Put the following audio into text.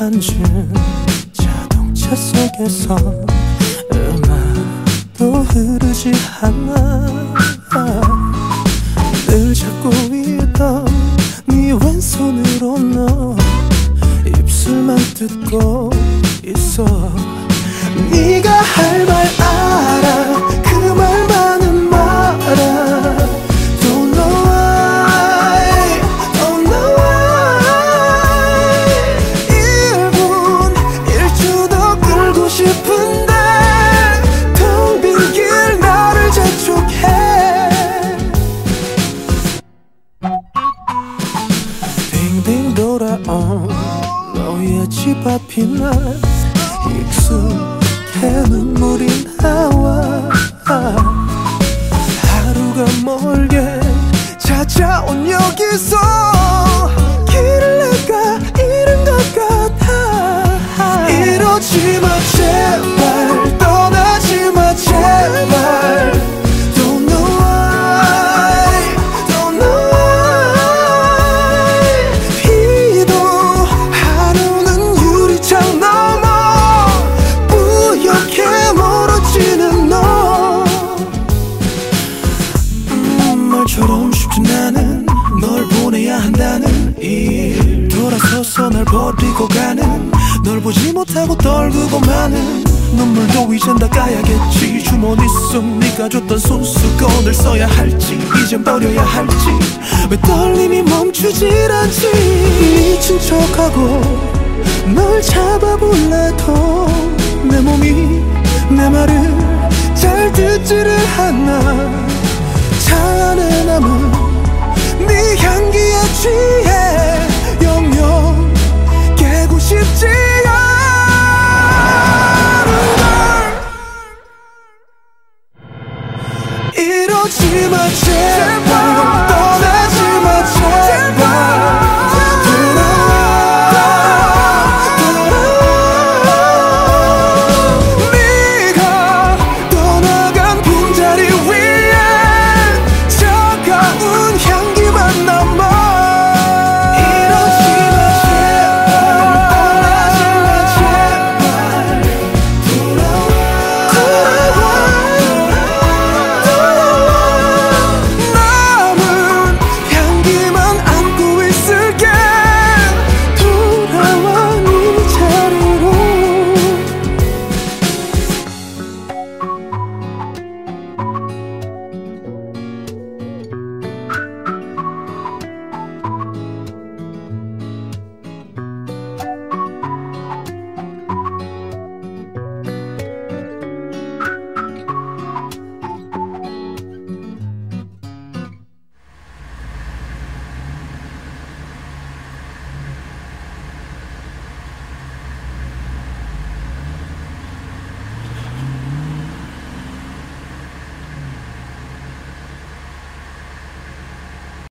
앉은 자동차 속에서 음악도 흐르지 않아. 늘 잡고 있던 네 왼손으로 너 입술만 뜯고 있어. 네가 할 말 알아. 그 말만은 말아. Don't know why, don't know why. 1분 1초도 끌고 싶은데 텅 빈 길 나를 재촉해. 빙빙 돌아온 너의 집 앞이 날 익숙해 눈물이 나와. 하루가 멀게 찾아온 여기서 길을 내가 잃은 것 같아. 이러지 마 제발, 떠나지 마 제발. Don't know why, don't know why. 비도 하루는 유리창 넘어 뿌옇게 멀어지는 너. 말처럼 쉽진 않은 널 보내야 한다는 일. 돌아서서 날 버리고 가는 널 보지 못하고 떨구고 마는 눈물도 이젠 닦아야겠지. 주머니 속 네가 줬던 손수건을 써야 할지 이젠 버려야 할지. 왜 떨림이 멈추질 않지. 미친 척하고 널 잡아볼래도 내 몸이 내 말을 잘 듣지를 않아. 차 안에 남은 네 향기에 취해 영영 깨고 싶지 않은 걸. 이러지 마 제발.